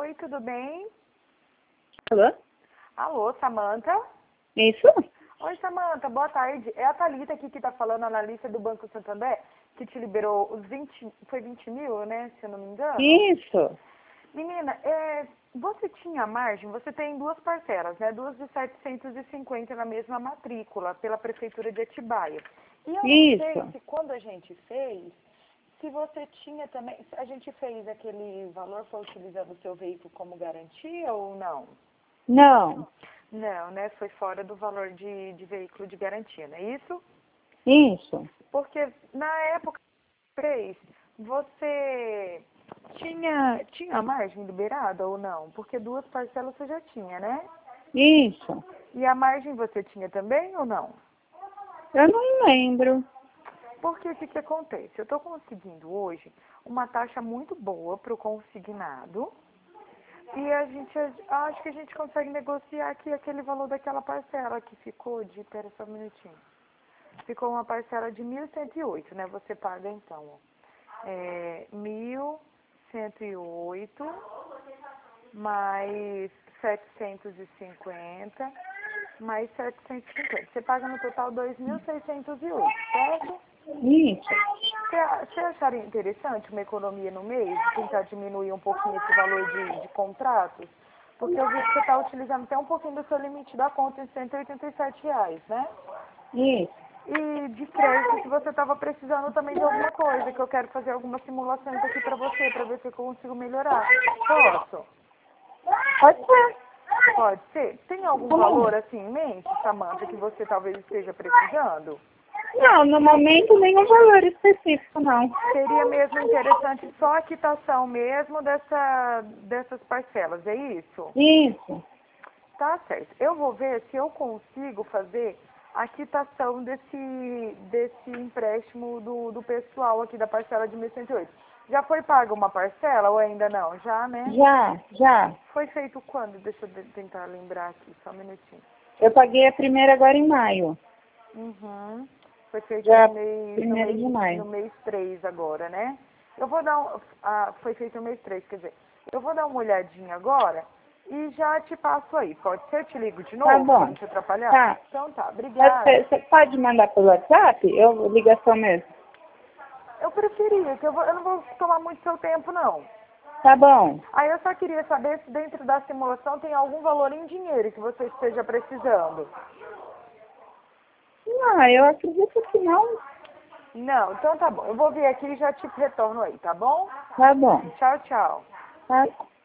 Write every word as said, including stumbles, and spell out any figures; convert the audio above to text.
Oi, tudo bem? Alô? Alô, Samanta? Isso? Oi, Samanta, boa tarde. É a Thalita aqui que tá falando, analista do Banco Santander, que te liberou os vinte, foi vinte mil, né, se eu não me engano? Isso. Menina, é, você tinha margem, você tem duas parcelas, né, duas de setecentos e cinquenta na mesma matrícula, pela Prefeitura de Atibaia. E eu não sei Isso. se quando a gente fez, se você tinha também, se a gente fez aquele valor, foi utilizando o seu veículo como garantia ou não? Não. Não, né? Foi fora do valor de, de veículo de garantia, não é isso? Isso. Porque na época três, você tinha, tinha margem liberada ou não? Porque duas parcelas você já tinha, né? Isso. E a margem você tinha também ou não? Eu não lembro. Porque o que, que acontece? Eu estou conseguindo hoje uma taxa muito boa para o consignado. E a gente, acho que a gente consegue negociar aqui aquele valor daquela parcela que ficou de, pera só um minutinho. Ficou uma parcela de mil cento e oito, né? Você paga então, ó, é, mil cento e oito mais setecentos e cinquenta mais setecentos e cinquenta. Você paga no total dois mil seiscentos e oito, certo? Isso. Você, você acharia interessante uma economia no mês, tentar diminuir um pouquinho esse valor de, de contratos? Porque eu vi que você está utilizando até um pouquinho do seu limite da conta em cento e oitenta e sete reais, né? Isso. E de crédito, se você estava precisando também de alguma coisa, que eu quero fazer algumas simulações aqui para você, para ver se eu consigo melhorar. Posso? Pode ser. Pode ser? Tem algum valor assim em mente, Samanta, que você talvez esteja precisando? Não, no momento nenhum valor específico, não. Seria mesmo interessante só a quitação mesmo dessa, dessas parcelas, é isso? Isso. Tá certo. Eu vou ver se eu consigo fazer a quitação desse, desse empréstimo do, do pessoal aqui da parcela de mil e cento e oito. Já foi paga uma parcela ou ainda não? Já, né? Já, já. Foi feito quando? Deixa eu de- tentar lembrar aqui, só um minutinho. Eu paguei a primeira agora em maio. Uhum. Foi feito Já no mês, no primeiro mês, de no maio. mês três agora, né? Eu vou dar um, ah, foi feito no mês três, quer dizer, eu vou dar uma olhadinha agora e já te passo aí. Pode ser? Eu te ligo de Tá novo para bom. não te atrapalhar? Tá. Então tá, Você, obrigada. você pode mandar pelo WhatsApp? Eu ligação mesmo. Eu preferia, que eu, vou, eu não vou tomar muito seu tempo, não. Tá bom. Aí eu só queria saber se dentro da simulação tem algum valor em dinheiro que você esteja precisando. Não, eu acredito que não. Não, então tá bom. Eu vou ver aqui e já te retorno aí, tá bom? Tá bom. Tchau, tchau. Tá.